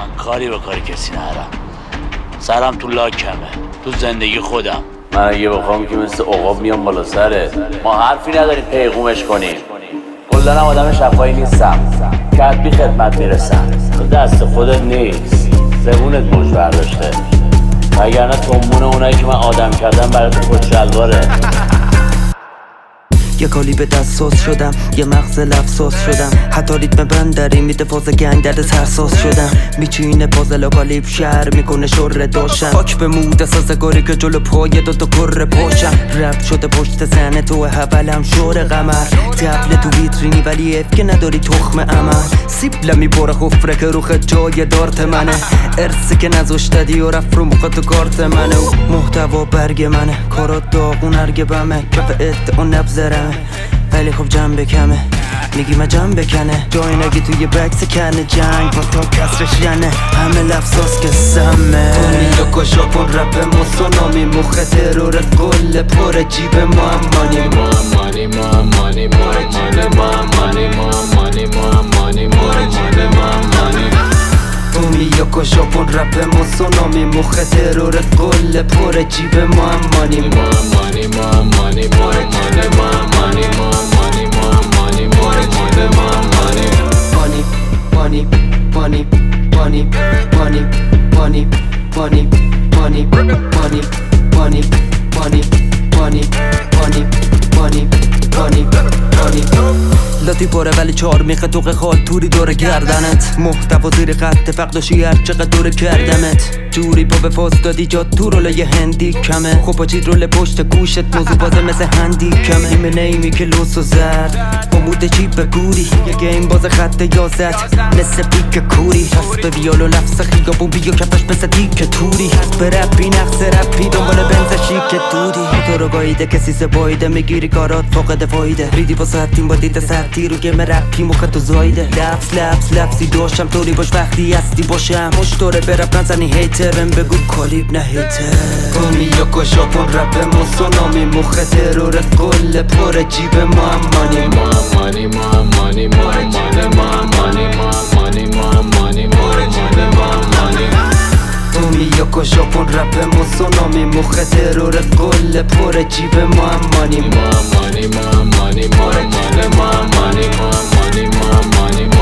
کاری به کاری کسی ندارم. سرم تو لاکمه، تو زندگی خودم. من اگه بخوام که مثل عقاب میام بالا سرت. ما حرفی نداریم پیغومش کنیم. کلا هم آدم شفایی نیستم، کتبی خدمت میرسم. تو دست خودت نیست، زبونت موج برداشته، وگرنه تنبون اونایی که من آدم کردم برای تو کت شلواره. یه کالی به دستاس شدم، یه مغز لفظاس شدم، حتی ریتم بندری میده فاز گنگ درد سرساز شدم. میچینه پازل و کالیب شهر میکنه شر داشتم، خاک به مود سازگاری که جلو پای دوتا کره پاشم. رب شده پشت سنه تو حولم شور قمر، تبل تو ویترینی ولی اف که نداری تخم عمل. سیب لمی باره خفره که رو خد جای دارت منه، ارسی که نذاشتدی و رفت رو مخواد تو کارت منه. محتوا برگ منه، کارات داغون هرگه بمه، کف ات اون نبذرم ولی خب جنبه کمه. میگی من جنبه کنه جای نگی توی بکس کنه، جنگ با تا کسرش ینه، همه لفظاست که سمه. تونی و ژاپن رپ موسونامی، مخ ترور قله پر جیب مامانی. تومی و ژاپن رپ موسونامی، مخ ترور قله پر جیب مامانی. لاتی پاره ولی چار میخه توق خال توری دور گردنت، محتوا زیر خط فقد و شیعر چقدر دور کردمت. جوری با به فاز دادی جا تو رول یه هندی کمه، خب با چید رول پشت گوشت موضوع بازه مثل هندی کمه. نیمه نیمی که لوس و زرد با مود چیپ گوری، یه گیم باز خط یازد مثل پیک کوری. هست به ویال و لفظ خیابون بیا کفش مثل دیک توری، هست به رپی نقص رپی دنبال بنز شیک دودی. تو رو گاییده کسی سبایده میگیری کارات فاقد فایده، ریدی با ساعتیم با دیده سرتی رو گم رپی مخ تو زایده. لفظی داشتم طوری باش وقتی هستی باشم، مشتوره برپ نزنی هیترم بگو کالیب نه هیتر. تومی و ژاپن رپ موسونامی، مخ ترور قله پر جیب مامانی. تومی و ژاپن رپ موسونامی، مخ ترور قله پر جیب مامانی.